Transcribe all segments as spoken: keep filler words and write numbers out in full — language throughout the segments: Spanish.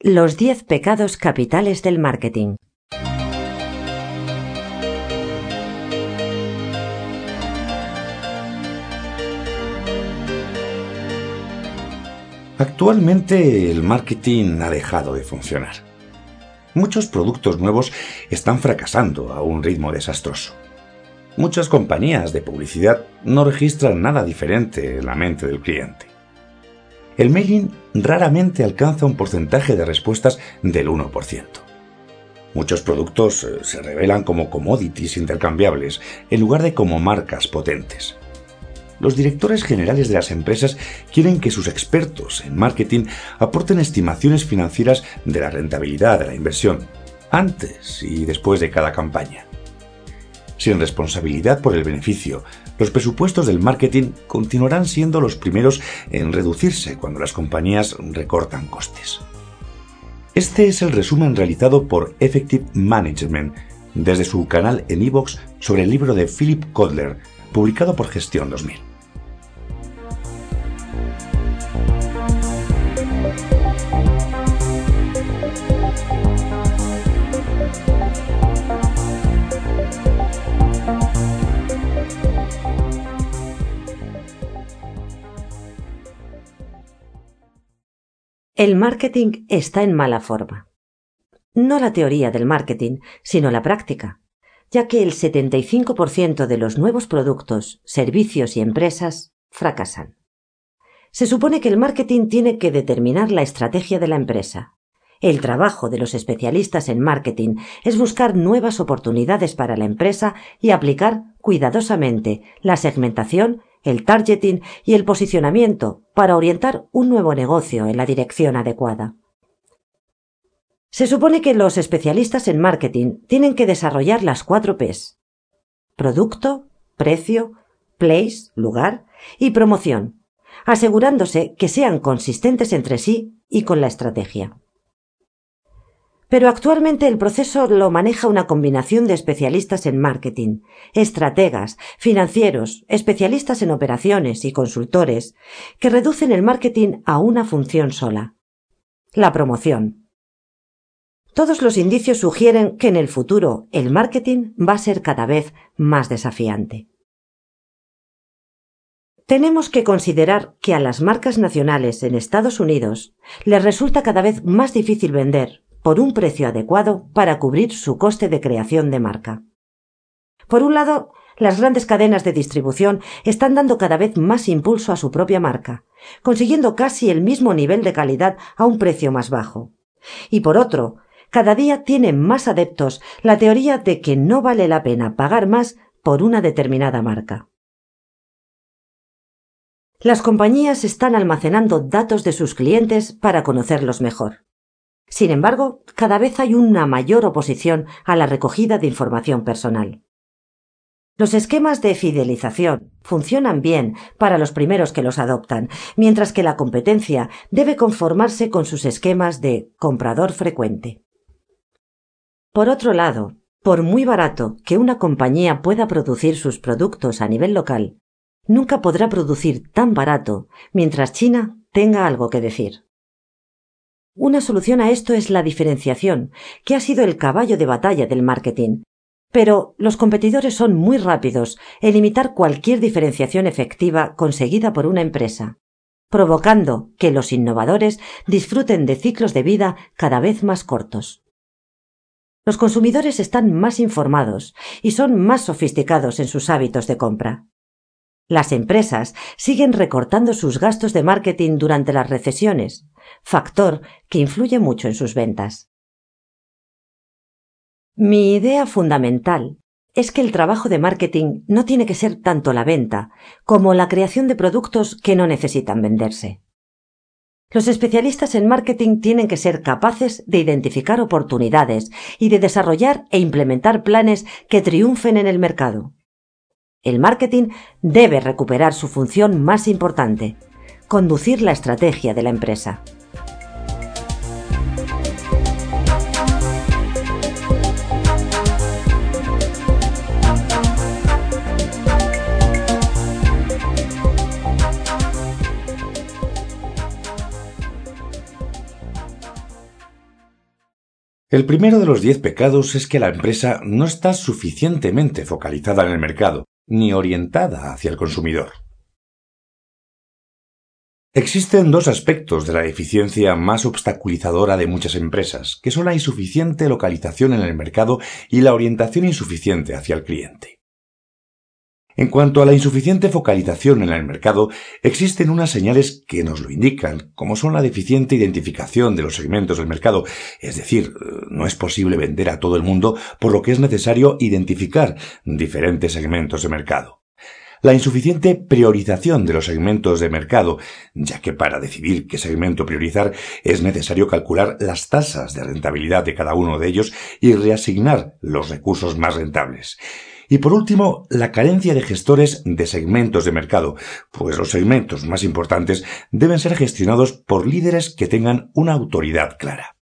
Los diez pecados capitales del marketing. Actualmente el marketing ha dejado de funcionar. Muchos productos nuevos están fracasando a un ritmo desastroso. Muchas compañías de publicidad no registran nada diferente en la mente del cliente. El mailing raramente alcanza un porcentaje de respuestas del uno por ciento. Muchos productos se revelan como commodities intercambiables en lugar de como marcas potentes. Los directores generales de las empresas quieren que sus expertos en marketing aporten estimaciones financieras de la rentabilidad de la inversión, antes y después de cada campaña. Sin responsabilidad por el beneficio, los presupuestos del marketing continuarán siendo los primeros en reducirse cuando las compañías recortan costes. Este es el resumen realizado por Effective Management desde su canal en iVoox sobre el libro de Philip Kotler, publicado por Gestión dos mil. El marketing está en mala forma. No la teoría del marketing, sino la práctica, ya que el setenta y cinco por ciento de los nuevos productos, servicios y empresas fracasan. Se supone que el marketing tiene que determinar la estrategia de la empresa. El trabajo de los especialistas en marketing es buscar nuevas oportunidades para la empresa y aplicar cuidadosamente la segmentación, el targeting y el posicionamiento para orientar un nuevo negocio en la dirección adecuada. Se supone que los especialistas en marketing tienen que desarrollar las cuatro P's: producto, precio, place, lugar, y promoción, asegurándose que sean consistentes entre sí y con la estrategia. Pero actualmente el proceso lo maneja una combinación de especialistas en marketing, estrategas, financieros, especialistas en operaciones y consultores, que reducen el marketing a una función sola: la promoción. Todos los indicios sugieren que en el futuro el marketing va a ser cada vez más desafiante. Tenemos que considerar que a las marcas nacionales en Estados Unidos les resulta cada vez más difícil vender por un precio adecuado para cubrir su coste de creación de marca. Por un lado, las grandes cadenas de distribución están dando cada vez más impulso a su propia marca, consiguiendo casi el mismo nivel de calidad a un precio más bajo. Y por otro, cada día tiene más adeptos la teoría de que no vale la pena pagar más por una determinada marca. Las compañías están almacenando datos de sus clientes para conocerlos mejor. Sin embargo, cada vez hay una mayor oposición a la recogida de información personal. Los esquemas de fidelización funcionan bien para los primeros que los adoptan, mientras que la competencia debe conformarse con sus esquemas de comprador frecuente. Por otro lado, por muy barato que una compañía pueda producir sus productos a nivel local, nunca podrá producir tan barato mientras China tenga algo que decir. Una solución a esto es la diferenciación, que ha sido el caballo de batalla del marketing, pero los competidores son muy rápidos en imitar cualquier diferenciación efectiva conseguida por una empresa, provocando que los innovadores disfruten de ciclos de vida cada vez más cortos. Los consumidores están más informados y son más sofisticados en sus hábitos de compra. Las empresas siguen recortando sus gastos de marketing durante las recesiones, factor que influye mucho en sus ventas. Mi idea fundamental es que el trabajo de marketing no tiene que ser tanto la venta como la creación de productos que no necesitan venderse. Los especialistas en marketing tienen que ser capaces de identificar oportunidades y de desarrollar e implementar planes que triunfen en el mercado. El marketing debe recuperar su función más importante: conducir la estrategia de la empresa. El primero de los diez pecados es que la empresa no está suficientemente focalizada en el mercado, ni orientada hacia el consumidor. Existen dos aspectos de la eficiencia más obstaculizadora de muchas empresas, que son la insuficiente localización en el mercado y la orientación insuficiente hacia el cliente. En cuanto a la insuficiente focalización en el mercado, existen unas señales que nos lo indican, como son la deficiente identificación de los segmentos del mercado, es decir, no es posible vender a todo el mundo, por lo que es necesario identificar diferentes segmentos de mercado. La insuficiente priorización de los segmentos de mercado, ya que para decidir qué segmento priorizar es necesario calcular las tasas de rentabilidad de cada uno de ellos y reasignar los recursos más rentables. Y por último, la carencia de gestores de segmentos de mercado, pues los segmentos más importantes deben ser gestionados por líderes que tengan una autoridad clara.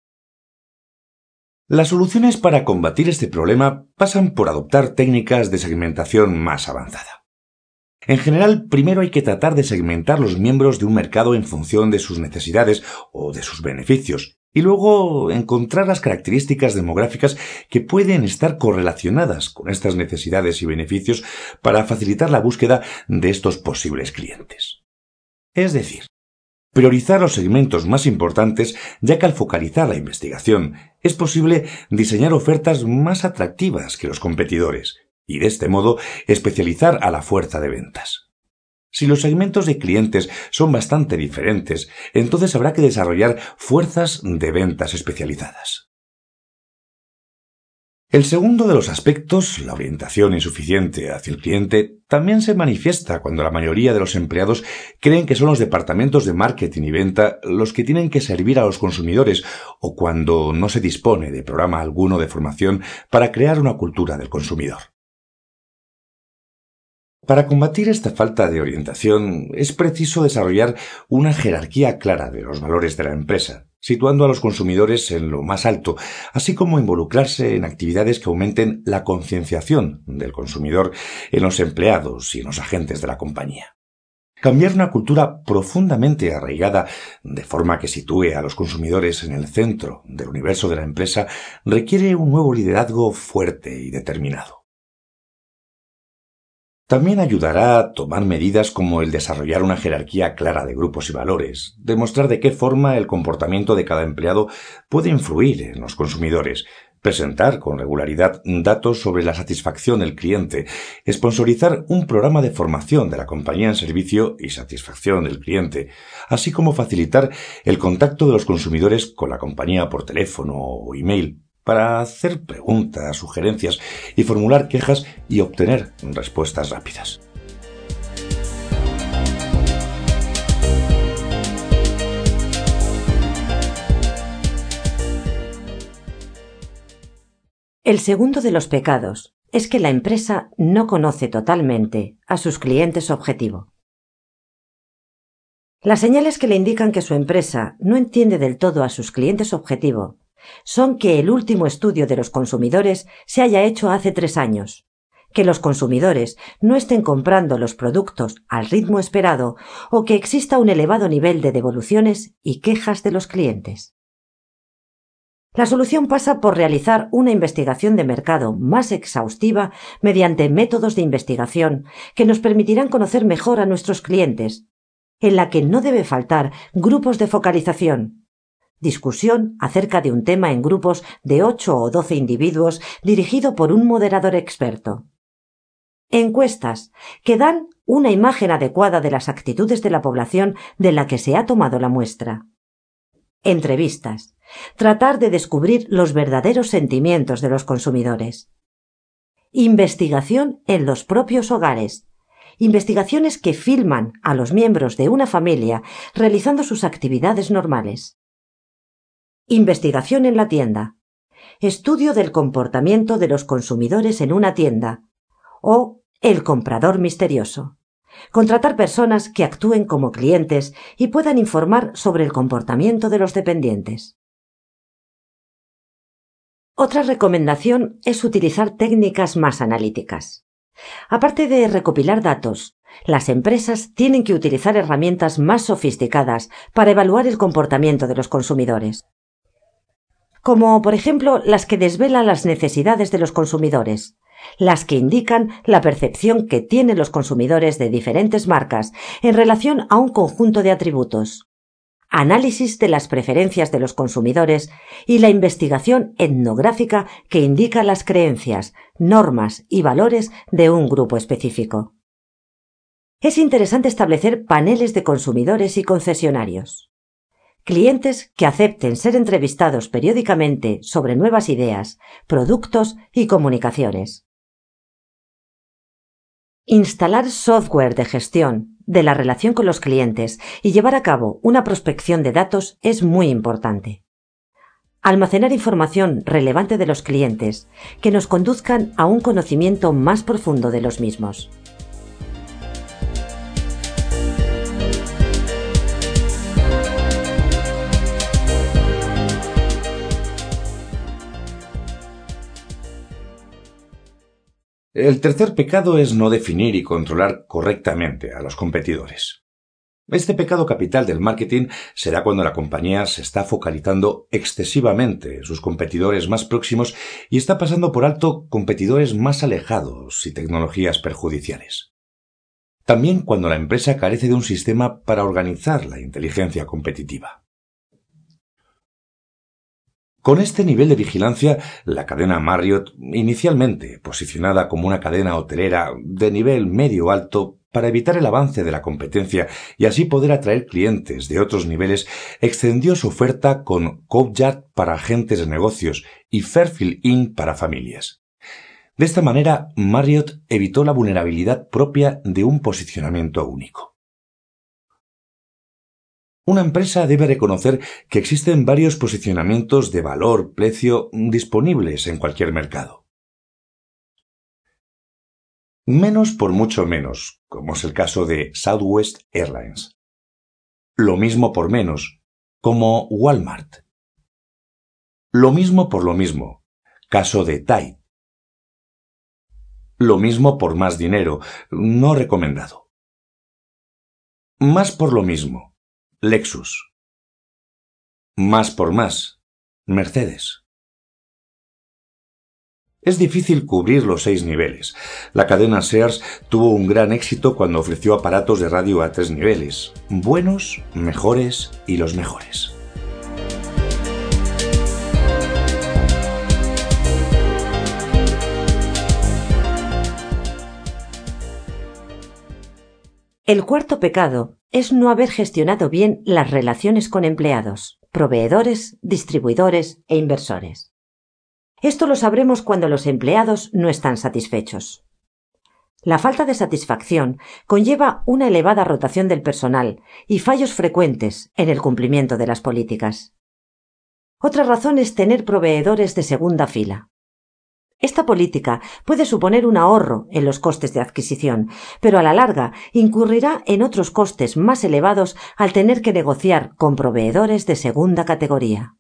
Las soluciones para combatir este problema pasan por adoptar técnicas de segmentación más avanzada. En general, primero hay que tratar de segmentar los miembros de un mercado en función de sus necesidades o de sus beneficios, y luego encontrar las características demográficas que pueden estar correlacionadas con estas necesidades y beneficios para facilitar la búsqueda de estos posibles clientes. Es decir, priorizar los segmentos más importantes, ya que al focalizar la investigación es posible diseñar ofertas más atractivas que los competidores y de este modo especializar a la fuerza de ventas. Si los segmentos de clientes son bastante diferentes, entonces habrá que desarrollar fuerzas de ventas especializadas. El segundo de los aspectos, la orientación insuficiente hacia el cliente, también se manifiesta cuando la mayoría de los empleados creen que son los departamentos de marketing y venta los que tienen que servir a los consumidores o cuando no se dispone de programa alguno de formación para crear una cultura del consumidor. Para combatir esta falta de orientación es preciso desarrollar una jerarquía clara de los valores de la empresa, situando a los consumidores en lo más alto, así como involucrarse en actividades que aumenten la concienciación del consumidor en los empleados y en los agentes de la compañía. Cambiar una cultura profundamente arraigada, de forma que sitúe a los consumidores en el centro del universo de la empresa, requiere un nuevo liderazgo fuerte y determinado. También ayudará a tomar medidas como el desarrollar una jerarquía clara de grupos y valores, demostrar de qué forma el comportamiento de cada empleado puede influir en los consumidores, presentar con regularidad datos sobre la satisfacción del cliente, sponsorizar un programa de formación de la compañía en servicio y satisfacción del cliente, así como facilitar el contacto de los consumidores con la compañía por teléfono o email, para hacer preguntas, sugerencias y formular quejas y obtener respuestas rápidas. El segundo de los pecados es que la empresa no conoce totalmente a sus clientes objetivo. Las señales que le indican que su empresa no entiende del todo a sus clientes objetivo son que el último estudio de los consumidores se haya hecho hace tres años, que los consumidores no estén comprando los productos al ritmo esperado o que exista un elevado nivel de devoluciones y quejas de los clientes. La solución pasa por realizar una investigación de mercado más exhaustiva mediante métodos de investigación que nos permitirán conocer mejor a nuestros clientes, en la que no debe faltar grupos de focalización, discusión acerca de un tema en grupos de ocho o doce individuos dirigido por un moderador experto. Encuestas que dan una imagen adecuada de las actitudes de la población de la que se ha tomado la muestra. Entrevistas. Tratar de descubrir los verdaderos sentimientos de los consumidores. Investigación en los propios hogares. Investigaciones que filman a los miembros de una familia realizando sus actividades normales. Investigación en la tienda. Estudio del comportamiento de los consumidores en una tienda. O el comprador misterioso. Contratar personas que actúen como clientes y puedan informar sobre el comportamiento de los dependientes. Otra recomendación es utilizar técnicas más analíticas. Aparte de recopilar datos, las empresas tienen que utilizar herramientas más sofisticadas para evaluar el comportamiento de los consumidores. como por ejemplo las que desvelan las necesidades de los consumidores, las que indican la percepción que tienen los consumidores de diferentes marcas en relación a un conjunto de atributos, análisis de las preferencias de los consumidores y la investigación etnográfica que indica las creencias, normas y valores de un grupo específico. Es interesante establecer paneles de consumidores y concesionarios. Clientes que acepten ser entrevistados periódicamente sobre nuevas ideas, productos y comunicaciones. Instalar software de gestión de la relación con los clientes y llevar a cabo una prospección de datos es muy importante. Almacenar información relevante de los clientes que nos conduzcan a un conocimiento más profundo de los mismos. El tercer pecado es no definir y controlar correctamente a los competidores. Este pecado capital del marketing se da cuando la compañía se está focalizando excesivamente en sus competidores más próximos y está pasando por alto competidores más alejados y tecnologías perjudiciales. También cuando la empresa carece de un sistema para organizar la inteligencia competitiva. Con este nivel de vigilancia, la cadena Marriott, inicialmente posicionada como una cadena hotelera de nivel medio-alto para evitar el avance de la competencia y así poder atraer clientes de otros niveles, extendió su oferta con Courtyard para agentes de negocios y Fairfield Inn para familias. De esta manera, Marriott evitó la vulnerabilidad propia de un posicionamiento único. Una empresa debe reconocer que existen varios posicionamientos de valor-precio disponibles en cualquier mercado. Menos por mucho menos, como es el caso de Southwest Airlines. Lo mismo por menos, como Walmart. Lo mismo por lo mismo, caso de Tide. Lo mismo por más dinero, no recomendado. Más por lo mismo. Lexus. Más por más. Mercedes. Es difícil cubrir los seis niveles. La cadena Sears tuvo un gran éxito cuando ofreció aparatos de radio a tres niveles. Buenos, mejores y los mejores. El cuarto pecado es no haber gestionado bien las relaciones con empleados, proveedores, distribuidores e inversores. Esto lo sabremos cuando los empleados no están satisfechos. La falta de satisfacción conlleva una elevada rotación del personal y fallos frecuentes en el cumplimiento de las políticas. Otra razón es tener proveedores de segunda fila. Esta política puede suponer un ahorro en los costes de adquisición, pero a la larga incurrirá en otros costes más elevados al tener que negociar con proveedores de segunda categoría.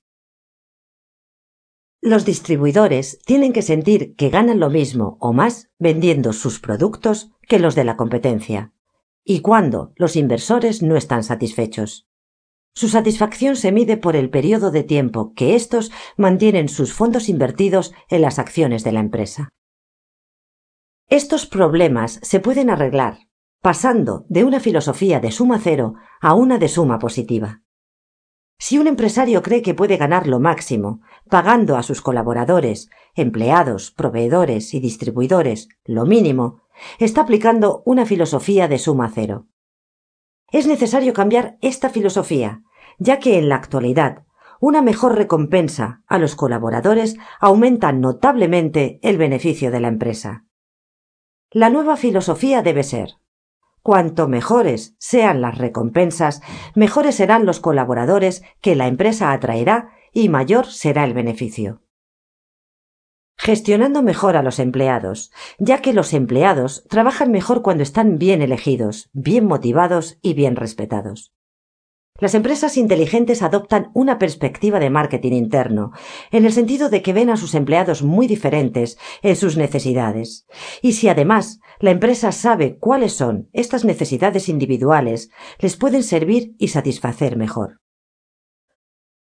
Los distribuidores tienen que sentir que ganan lo mismo o más vendiendo sus productos que los de la competencia, y cuando los inversores no están satisfechos. Su satisfacción se mide por el periodo de tiempo que éstos mantienen sus fondos invertidos en las acciones de la empresa. Estos problemas se pueden arreglar pasando de una filosofía de suma cero a una de suma positiva. Si un empresario cree que puede ganar lo máximo, pagando a sus colaboradores, empleados, proveedores y distribuidores lo mínimo, está aplicando una filosofía de suma cero. Es necesario cambiar esta filosofía, ya que en la actualidad una mejor recompensa a los colaboradores aumenta notablemente el beneficio de la empresa. La nueva filosofía debe ser: cuanto mejores sean las recompensas, mejores serán los colaboradores que la empresa atraerá y mayor será el beneficio. Gestionando mejor a los empleados, ya que los empleados trabajan mejor cuando están bien elegidos, bien motivados y bien respetados. Las empresas inteligentes adoptan una perspectiva de marketing interno, en el sentido de que ven a sus empleados muy diferentes en sus necesidades. Y si además la empresa sabe cuáles son estas necesidades individuales, les pueden servir y satisfacer mejor.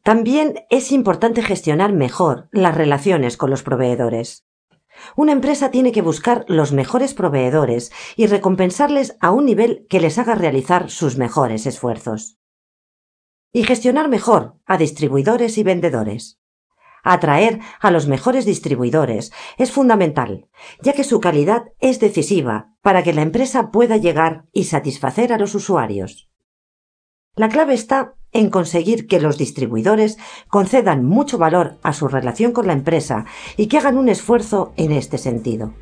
También es importante gestionar mejor las relaciones con los proveedores. Una empresa tiene que buscar los mejores proveedores y recompensarles a un nivel que les haga realizar sus mejores esfuerzos. Y gestionar mejor a distribuidores y vendedores. Atraer a los mejores distribuidores es fundamental, ya que su calidad es decisiva para que la empresa pueda llegar y satisfacer a los usuarios. La clave está en conseguir que los distribuidores concedan mucho valor a su relación con la empresa y que hagan un esfuerzo en este sentido.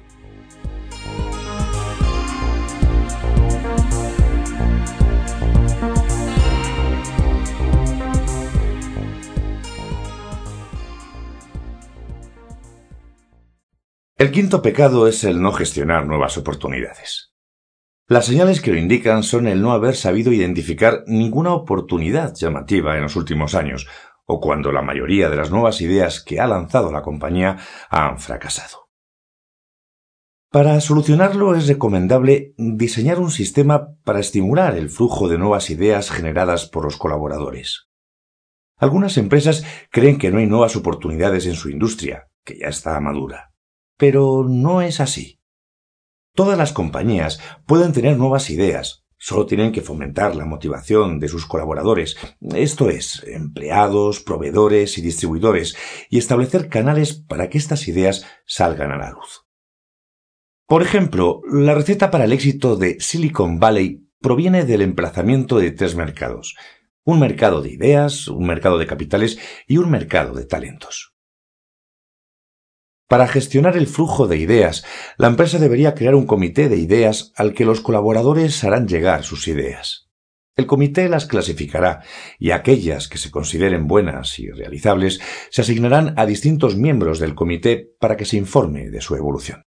El quinto pecado es el no gestionar nuevas oportunidades. Las señales que lo indican son el no haber sabido identificar ninguna oportunidad llamativa en los últimos años, o cuando la mayoría de las nuevas ideas que ha lanzado la compañía han fracasado. Para solucionarlo es recomendable diseñar un sistema para estimular el flujo de nuevas ideas generadas por los colaboradores. Algunas empresas creen que no hay nuevas oportunidades en su industria, que ya está madura. Pero no es así. Todas las compañías pueden tener nuevas ideas, solo tienen que fomentar la motivación de sus colaboradores, esto es, empleados, proveedores y distribuidores, y establecer canales para que estas ideas salgan a la luz. Por ejemplo, la receta para el éxito de Silicon Valley proviene del emplazamiento de tres mercados: un mercado de ideas, un mercado de capitales y un mercado de talentos. Para gestionar el flujo de ideas, la empresa debería crear un comité de ideas al que los colaboradores harán llegar sus ideas. El comité las clasificará y aquellas que se consideren buenas y realizables se asignarán a distintos miembros del comité para que se informe de su evolución.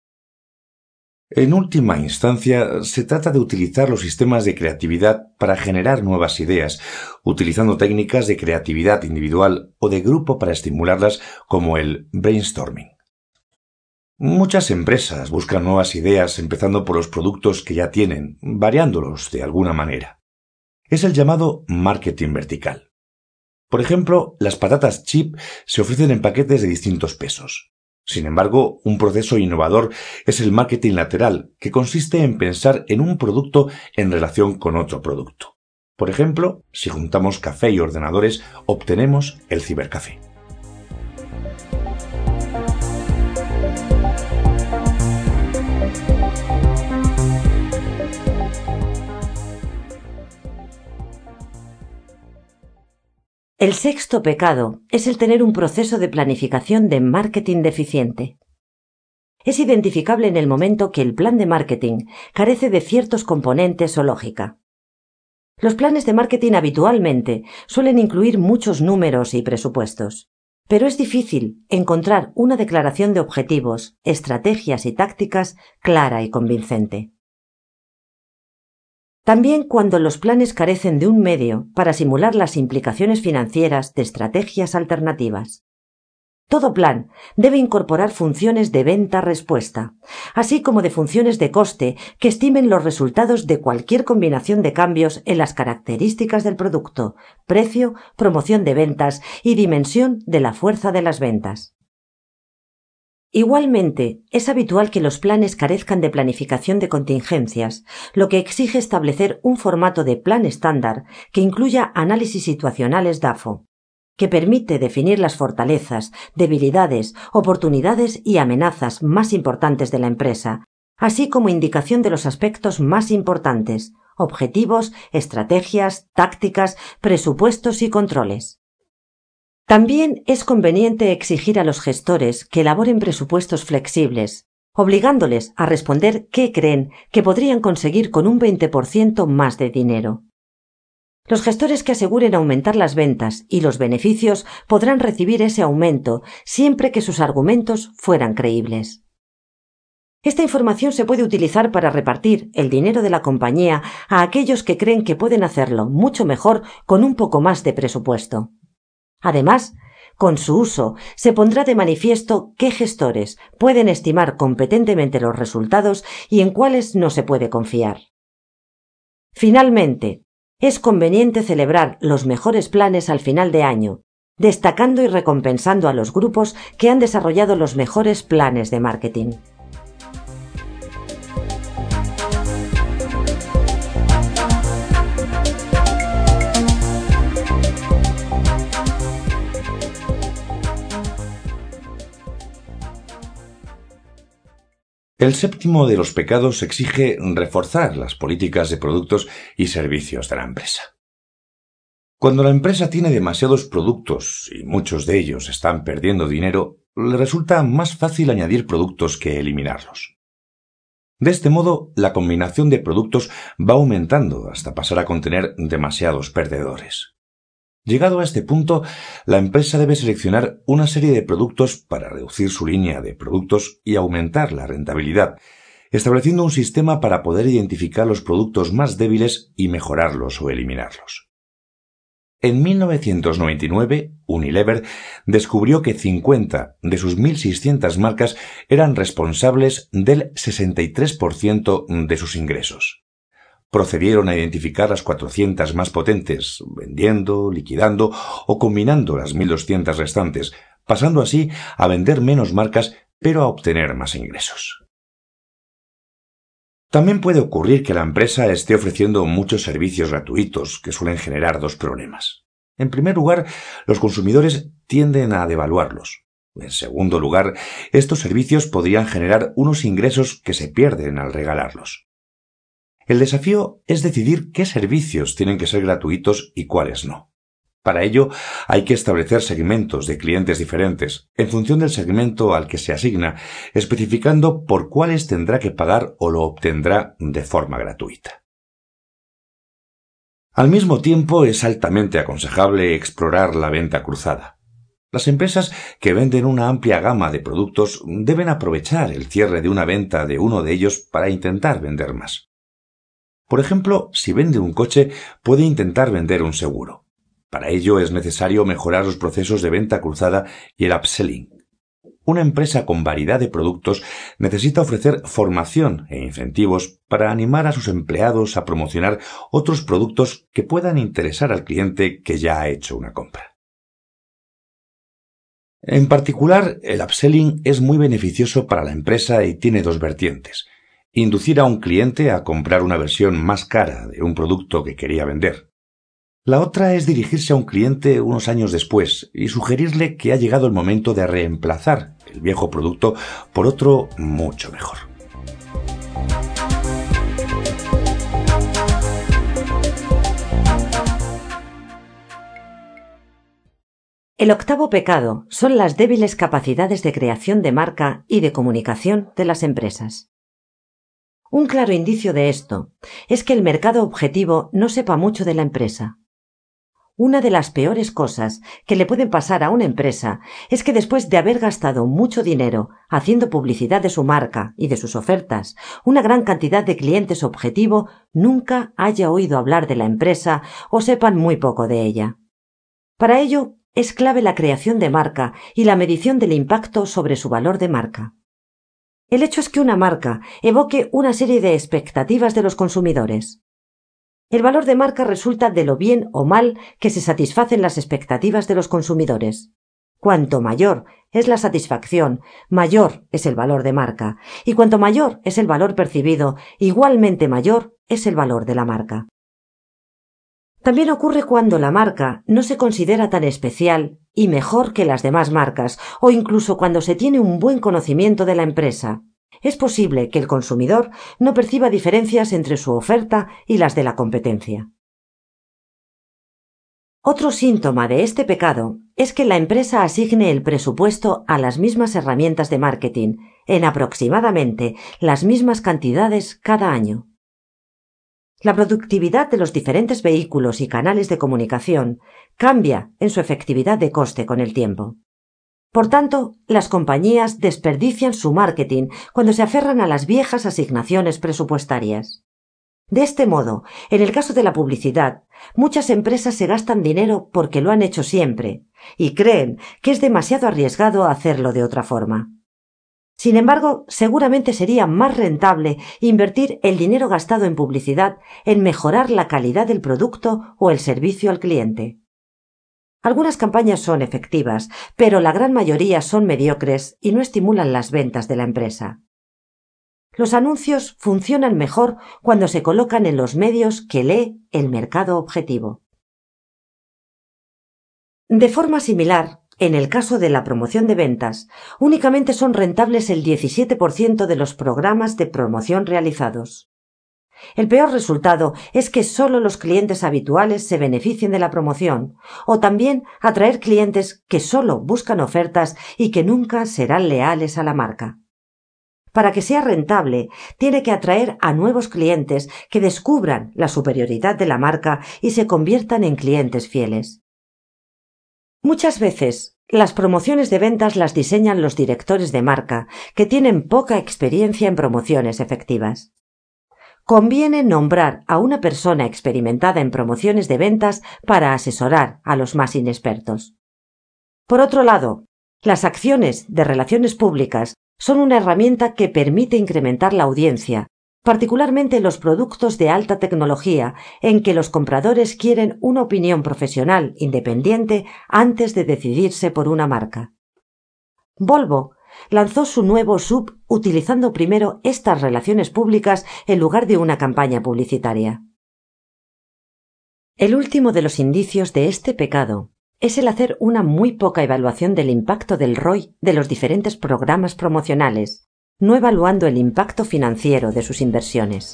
En última instancia, se trata de utilizar los sistemas de creatividad para generar nuevas ideas, utilizando técnicas de creatividad individual o de grupo para estimularlas, como el brainstorming. Muchas empresas buscan nuevas ideas empezando por los productos que ya tienen, variándolos de alguna manera. Es el llamado marketing vertical. Por ejemplo, las patatas chip se ofrecen en paquetes de distintos pesos. Sin embargo, un proceso innovador es el marketing lateral, que consiste en pensar en un producto en relación con otro producto. Por ejemplo, si juntamos café y ordenadores, obtenemos el cibercafé. El sexto pecado es el tener un proceso de planificación de marketing deficiente. Es identificable en el momento que el plan de marketing carece de ciertos componentes o lógica. Los planes de marketing habitualmente suelen incluir muchos números y presupuestos, pero es difícil encontrar una declaración de objetivos, estrategias y tácticas clara y convincente. También cuando los planes carecen de un medio para simular las implicaciones financieras de estrategias alternativas. Todo plan debe incorporar funciones de venta-respuesta, así como de funciones de coste que estimen los resultados de cualquier combinación de cambios en las características del producto, precio, promoción de ventas y dimensión de la fuerza de las ventas. Igualmente, es habitual que los planes carezcan de planificación de contingencias, lo que exige establecer un formato de plan estándar que incluya análisis situacionales D A F O, que permite definir las fortalezas, debilidades, oportunidades y amenazas más importantes de la empresa, así como indicación de los aspectos más importantes, objetivos, estrategias, tácticas, presupuestos y controles. También es conveniente exigir a los gestores que elaboren presupuestos flexibles, obligándoles a responder qué creen que podrían conseguir con un veinte por ciento más de dinero. Los gestores que aseguren aumentar las ventas y los beneficios podrán recibir ese aumento siempre que sus argumentos fueran creíbles. Esta información se puede utilizar para repartir el dinero de la compañía a aquellos que creen que pueden hacerlo mucho mejor con un poco más de presupuesto. Además, con su uso se pondrá de manifiesto qué gestores pueden estimar competentemente los resultados y en cuáles no se puede confiar. Finalmente, Es conveniente celebrar los mejores planes al final de año, destacando y recompensando a los grupos que han desarrollado los mejores planes de marketing. El séptimo de los pecados exige reforzar las políticas de productos y servicios de la empresa. Cuando la empresa tiene demasiados productos y muchos de ellos están perdiendo dinero, le resulta más fácil añadir productos que eliminarlos. De este modo, la combinación de productos va aumentando hasta pasar a contener demasiados perdedores. Llegado a este punto, la empresa debe seleccionar una serie de productos para reducir su línea de productos y aumentar la rentabilidad, estableciendo un sistema para poder identificar los productos más débiles y mejorarlos o eliminarlos. En mil novecientos noventa y nueve, Unilever descubrió que cincuenta de sus mil seiscientas marcas eran responsables del sesenta y tres por ciento de sus ingresos. Procedieron a identificar las cuatrocientas más potentes, vendiendo, liquidando o combinando las mil doscientas restantes, pasando así a vender menos marcas pero a obtener más ingresos. También puede ocurrir que la empresa esté ofreciendo muchos servicios gratuitos que suelen generar dos problemas. En primer lugar, los consumidores tienden a devaluarlos. En segundo lugar, estos servicios podrían generar unos ingresos que se pierden al regalarlos. El desafío es decidir qué servicios tienen que ser gratuitos y cuáles no. Para ello, hay que establecer segmentos de clientes diferentes, en función del segmento al que se asigna, especificando por cuáles tendrá que pagar o lo obtendrá de forma gratuita. Al mismo tiempo, es altamente aconsejable explorar la venta cruzada. Las empresas que venden una amplia gama de productos deben aprovechar el cierre de una venta de uno de ellos para intentar vender más. Por ejemplo, si vende un coche, puede intentar vender un seguro. Para ello es necesario mejorar los procesos de venta cruzada y el upselling. Una empresa con variedad de productos necesita ofrecer formación e incentivos para animar a sus empleados a promocionar otros productos que puedan interesar al cliente que ya ha hecho una compra. En particular, el upselling es muy beneficioso para la empresa y tiene dos vertientes. Inducir a un cliente a comprar una versión más cara de un producto que quería vender. La otra es dirigirse a un cliente unos años después y sugerirle que ha llegado el momento de reemplazar el viejo producto por otro mucho mejor. El octavo pecado son las débiles capacidades de creación de marca y de comunicación de las empresas. Un claro indicio de esto es que el mercado objetivo no sepa mucho de la empresa. Una de las peores cosas que le pueden pasar a una empresa es que después de haber gastado mucho dinero haciendo publicidad de su marca y de sus ofertas, una gran cantidad de clientes objetivo nunca haya oído hablar de la empresa o sepan muy poco de ella. Para ello, es clave la creación de marca y la medición del impacto sobre su valor de marca. El hecho es que una marca evoque una serie de expectativas de los consumidores. El valor de marca resulta de lo bien o mal que se satisfacen las expectativas de los consumidores. Cuanto mayor es la satisfacción, mayor es el valor de marca, y cuanto mayor es el valor percibido, igualmente mayor es el valor de la marca. También ocurre cuando la marca no se considera tan especial y mejor que las demás marcas, o incluso cuando se tiene un buen conocimiento de la empresa. Es posible que el consumidor no perciba diferencias entre su oferta y las de la competencia. Otro síntoma de este pecado es que la empresa asigne el presupuesto a las mismas herramientas de marketing, en aproximadamente las mismas cantidades cada año. La productividad de los diferentes vehículos y canales de comunicación cambia en su efectividad de coste con el tiempo. Por tanto, las compañías desperdician su marketing cuando se aferran a las viejas asignaciones presupuestarias. De este modo, en el caso de la publicidad, muchas empresas se gastan dinero porque lo han hecho siempre y creen que es demasiado arriesgado hacerlo de otra forma. Sin embargo, seguramente sería más rentable invertir el dinero gastado en publicidad en mejorar la calidad del producto o el servicio al cliente. Algunas campañas son efectivas, pero la gran mayoría son mediocres y no estimulan las ventas de la empresa. Los anuncios funcionan mejor cuando se colocan en los medios que lee el mercado objetivo. De forma similar, en el caso de la promoción de ventas, únicamente son rentables el diecisiete por ciento de los programas de promoción realizados. El peor resultado es que solo los clientes habituales se beneficien de la promoción, o también atraer clientes que solo buscan ofertas y que nunca serán leales a la marca. Para que sea rentable, tiene que atraer a nuevos clientes que descubran la superioridad de la marca y se conviertan en clientes fieles. Muchas veces, las promociones de ventas las diseñan los directores de marca, que tienen poca experiencia en promociones efectivas. Conviene nombrar a una persona experimentada en promociones de ventas para asesorar a los más inexpertos. Por otro lado, las acciones de relaciones públicas son una herramienta que permite incrementar la audiencia, particularmente en los productos de alta tecnología, en que los compradores quieren una opinión profesional independiente antes de decidirse por una marca. Volvo lanzó su nuevo S U V utilizando primero estas relaciones públicas en lugar de una campaña publicitaria. El último de los indicios de este pecado es el hacer una muy poca evaluación del impacto del R O I de los diferentes programas promocionales, no evaluando el impacto financiero de sus inversiones.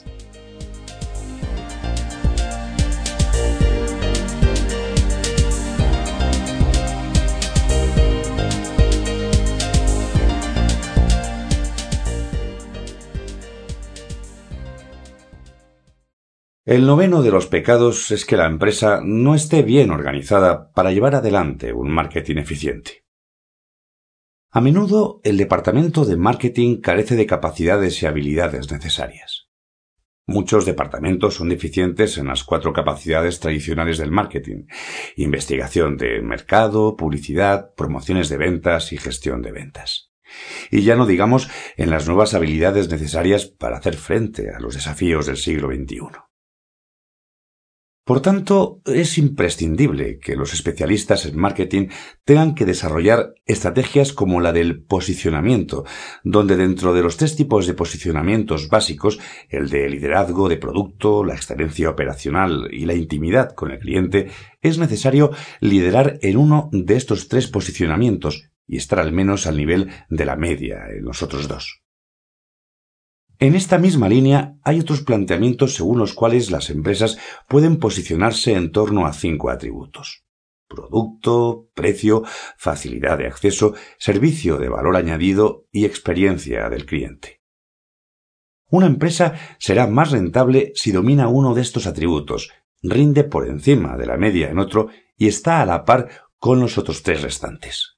El noveno de los pecados es que la empresa no esté bien organizada para llevar adelante un marketing eficiente. A menudo, el departamento de marketing carece de capacidades y habilidades necesarias. Muchos departamentos son deficientes en las cuatro capacidades tradicionales del marketing: investigación de mercado, publicidad, promociones de ventas y gestión de ventas. Y ya no digamos en las nuevas habilidades necesarias para hacer frente a los desafíos del siglo veintiuno. Por tanto, es imprescindible que los especialistas en marketing tengan que desarrollar estrategias como la del posicionamiento, donde dentro de los tres tipos de posicionamientos básicos, el de liderazgo de producto, la excelencia operacional y la intimidad con el cliente, es necesario liderar en uno de estos tres posicionamientos y estar al menos al nivel de la media en los otros dos. En esta misma línea hay otros planteamientos según los cuales las empresas pueden posicionarse en torno a cinco atributos: producto, precio, facilidad de acceso, servicio de valor añadido y experiencia del cliente. Una empresa será más rentable si domina uno de estos atributos, rinde por encima de la media en otro y está a la par con los otros tres restantes.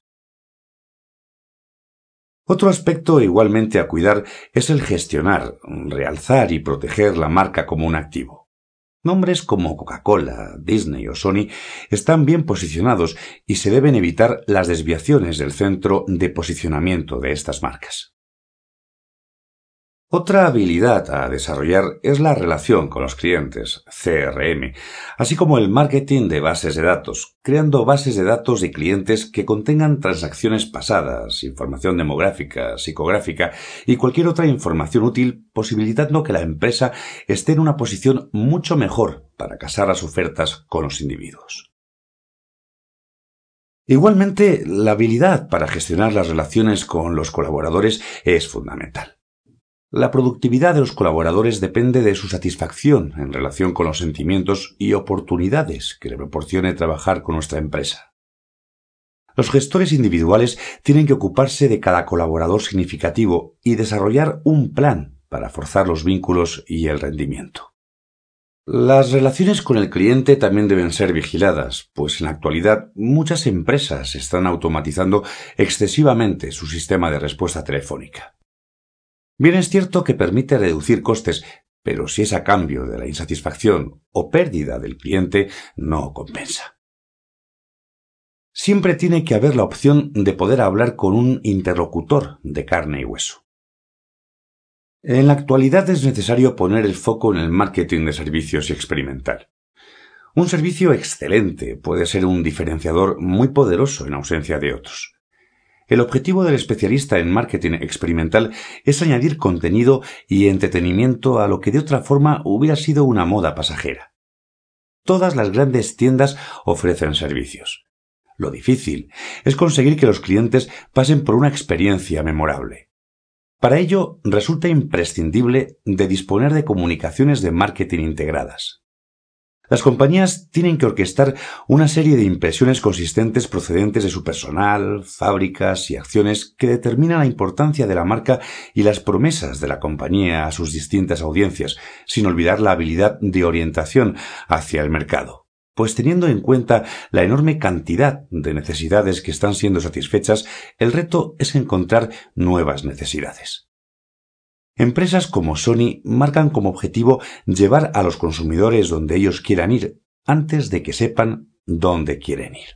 Otro aspecto igualmente a cuidar es el gestionar, realzar y proteger la marca como un activo. Nombres como Coca-Cola, Disney o Sony están bien posicionados y se deben evitar las desviaciones del centro de posicionamiento de estas marcas. Otra habilidad a desarrollar es la relación con los clientes, C R M, así como el marketing de bases de datos, creando bases de datos de clientes que contengan transacciones pasadas, información demográfica, psicográfica y cualquier otra información útil, posibilitando que la empresa esté en una posición mucho mejor para casar las ofertas con los individuos. Igualmente, la habilidad para gestionar las relaciones con los colaboradores es fundamental. La productividad de los colaboradores depende de su satisfacción en relación con los sentimientos y oportunidades que le proporcione trabajar con nuestra empresa. Los gestores individuales tienen que ocuparse de cada colaborador significativo y desarrollar un plan para forzar los vínculos y el rendimiento. Las relaciones con el cliente también deben ser vigiladas, pues en la actualidad muchas empresas están automatizando excesivamente su sistema de respuesta telefónica. Bien es cierto que permite reducir costes, pero si es a cambio de la insatisfacción o pérdida del cliente, no compensa. siempre tiene que haber la opción de poder hablar con un interlocutor de carne y hueso. En la actualidad es necesario poner el foco en el marketing de servicios y experimental. Un servicio excelente puede ser un diferenciador muy poderoso en ausencia de otros. El objetivo del especialista en marketing experimental es añadir contenido y entretenimiento a lo que de otra forma hubiera sido una moda pasajera. Todas las grandes tiendas ofrecen servicios. Lo difícil es conseguir que los clientes pasen por una experiencia memorable. Para ello, resulta imprescindible de disponer de comunicaciones de marketing integradas. Las compañías tienen que orquestar una serie de impresiones consistentes procedentes de su personal, fábricas y acciones que determinan la importancia de la marca y las promesas de la compañía a sus distintas audiencias, sin olvidar la habilidad de orientación hacia el mercado. Pues teniendo en cuenta la enorme cantidad de necesidades que están siendo satisfechas, el reto es encontrar nuevas necesidades. Empresas como Sony marcan como objetivo llevar a los consumidores donde ellos quieran ir, antes de que sepan dónde quieren ir.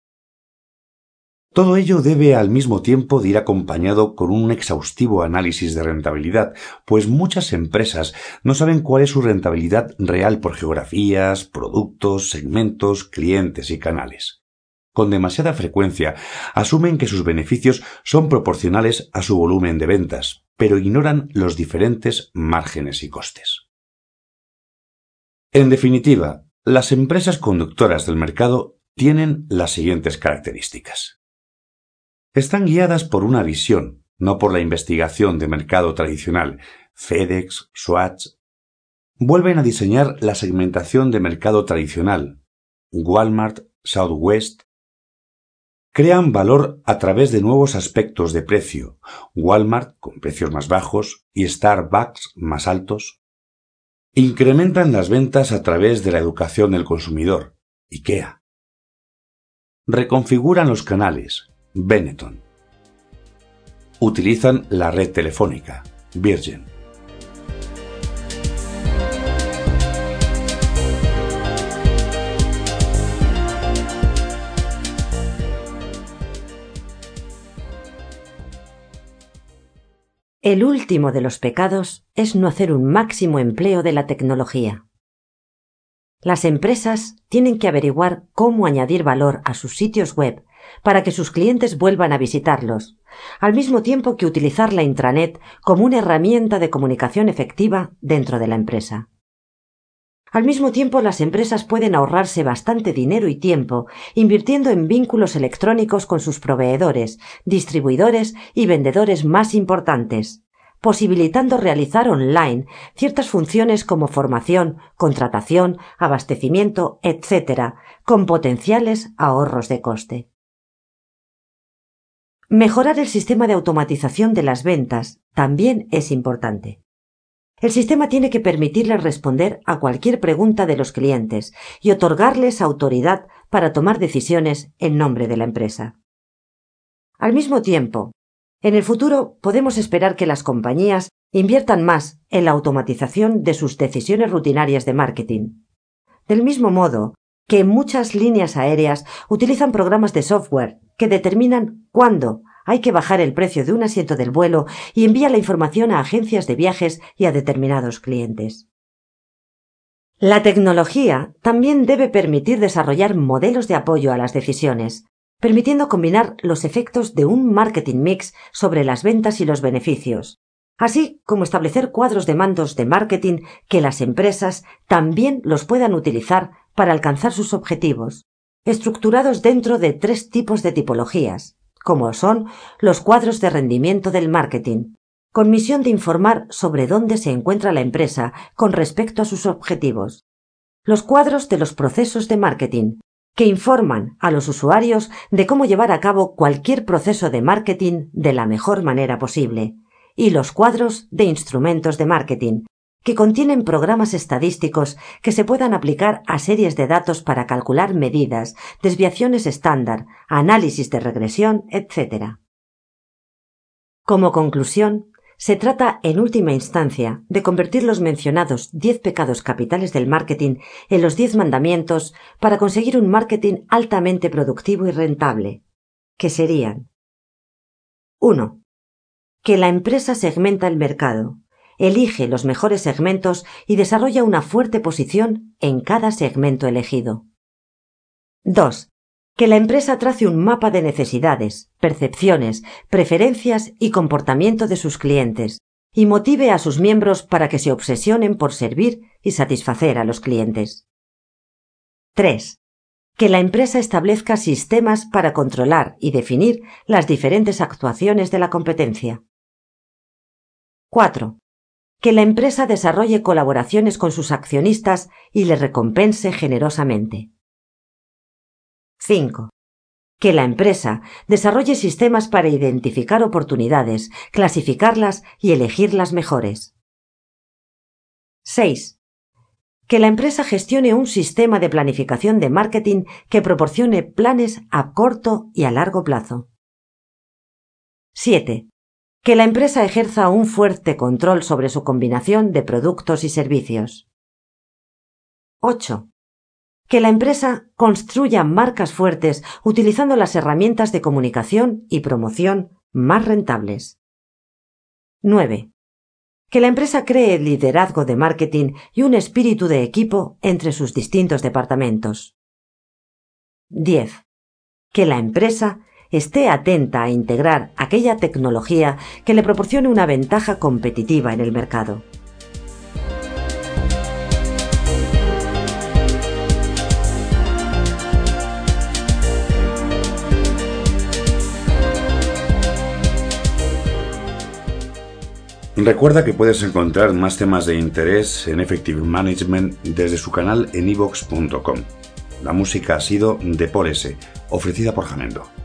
Todo ello debe al mismo tiempo de ir acompañado con un exhaustivo análisis de rentabilidad, pues muchas empresas no saben cuál es su rentabilidad real por geografías, productos, segmentos, clientes y canales. Con demasiada frecuencia asumen que sus beneficios son proporcionales a su volumen de ventas, pero ignoran los diferentes márgenes y costes. En definitiva, las empresas conductoras del mercado tienen las siguientes características. Están guiadas por una visión, no por la investigación de mercado tradicional. FedEx, Swatch. Vuelven a diseñar la segmentación de mercado tradicional. Walmart, Southwest. Crean valor a través de nuevos aspectos de precio, Walmart con precios más bajos y Starbucks más altos. Incrementan las ventas a través de la educación del consumidor, IKEA. Reconfiguran los canales, Benetton. Utilizan la red telefónica, Virgin. El último de los pecados es no hacer un máximo empleo de la tecnología. Las empresas tienen que averiguar cómo añadir valor a sus sitios web para que sus clientes vuelvan a visitarlos, al mismo tiempo que utilizar la intranet como una herramienta de comunicación efectiva dentro de la empresa. Al mismo tiempo, las empresas pueden ahorrarse bastante dinero y tiempo invirtiendo en vínculos electrónicos con sus proveedores, distribuidores y vendedores más importantes, posibilitando realizar online ciertas funciones como formación, contratación, abastecimiento, etcétera, con potenciales ahorros de coste. Mejorar el sistema de automatización de las ventas también es importante. El sistema tiene que permitirles responder a cualquier pregunta de los clientes y otorgarles autoridad para tomar decisiones en nombre de la empresa. Al mismo tiempo, en el futuro podemos esperar que las compañías inviertan más en la automatización de sus decisiones rutinarias de marketing. Del mismo modo que muchas líneas aéreas utilizan programas de software que determinan cuándo hay que bajar el precio de un asiento del vuelo y envía la información a agencias de viajes y a determinados clientes. La tecnología también debe permitir desarrollar modelos de apoyo a las decisiones, permitiendo combinar los efectos de un marketing mix sobre las ventas y los beneficios, así como establecer cuadros de mandos de marketing que las empresas también los puedan utilizar para alcanzar sus objetivos, estructurados dentro de tres tipos de tipologías, como son los cuadros de rendimiento del marketing, con misión de informar sobre dónde se encuentra la empresa con respecto a sus objetivos. Los cuadros de los procesos de marketing, que informan a los usuarios de cómo llevar a cabo cualquier proceso de marketing de la mejor manera posible. Y los cuadros de instrumentos de marketing, que contienen programas estadísticos que se puedan aplicar a series de datos para calcular medidas, desviaciones estándar, análisis de regresión, etcétera. Como conclusión, Se trata, en última instancia, de convertir los mencionados diez pecados capitales del marketing en los diez mandamientos para conseguir un marketing altamente productivo y rentable, que serían: uno. Que la empresa segmenta el mercado, elige los mejores segmentos y desarrolla una fuerte posición en cada segmento elegido. dos. Que la empresa trace un mapa de necesidades, percepciones, preferencias y comportamiento de sus clientes y motive a sus miembros para que se obsesionen por servir y satisfacer a los clientes. tres. Que la empresa establezca sistemas para controlar y definir las diferentes actuaciones de la competencia. cuatro. Que la empresa desarrolle colaboraciones con sus accionistas y les recompense generosamente. cinco. Que la empresa desarrolle sistemas para identificar oportunidades, clasificarlas y elegir las mejores. seis. Que la empresa gestione un sistema de planificación de marketing que proporcione planes a corto y a largo plazo. siete. Que la empresa ejerza un fuerte control sobre su combinación de productos y servicios. ocho. Que la empresa construya marcas fuertes utilizando las herramientas de comunicación y promoción más rentables. nueve. Que la empresa cree liderazgo de marketing y un espíritu de equipo entre sus distintos departamentos. diez. Que la empresa esté atenta a integrar aquella tecnología que le proporcione una ventaja competitiva en el mercado. Recuerda que puedes encontrar más temas de interés en Effective Management desde su canal en iVoox punto com. La música ha sido de Paul S., ofrecida por Jamendo.